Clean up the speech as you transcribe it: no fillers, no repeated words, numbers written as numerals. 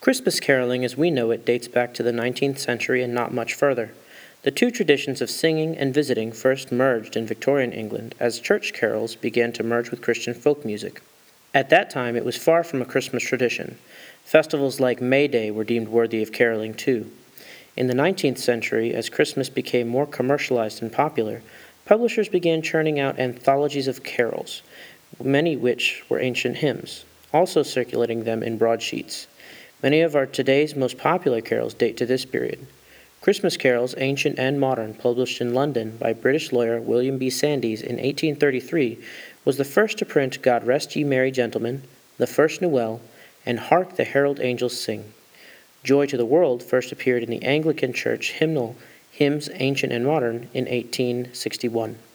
Christmas caroling as we know it dates back to the 19th century and not much further. The two traditions of singing and visiting first merged in Victorian England as church carols began to merge with Christian folk music. At that time, it was far from a Christmas tradition. Festivals like May Day were deemed worthy of caroling too. In the 19th century, as Christmas became more commercialized and popular, publishers began churning out anthologies of carols, many which were ancient hymns, also circulating them in broadsheets. Many of our today's most popular carols date to this period. Christmas carols, ancient and modern, published in London by British lawyer William B. Sandys in 1833, was the first to print God Rest Ye Merry Gentlemen, The First Noel, and Hark the Herald Angels Sing. Joy to the World first appeared in the Anglican Church hymnal Hymns Ancient and Modern in 1861.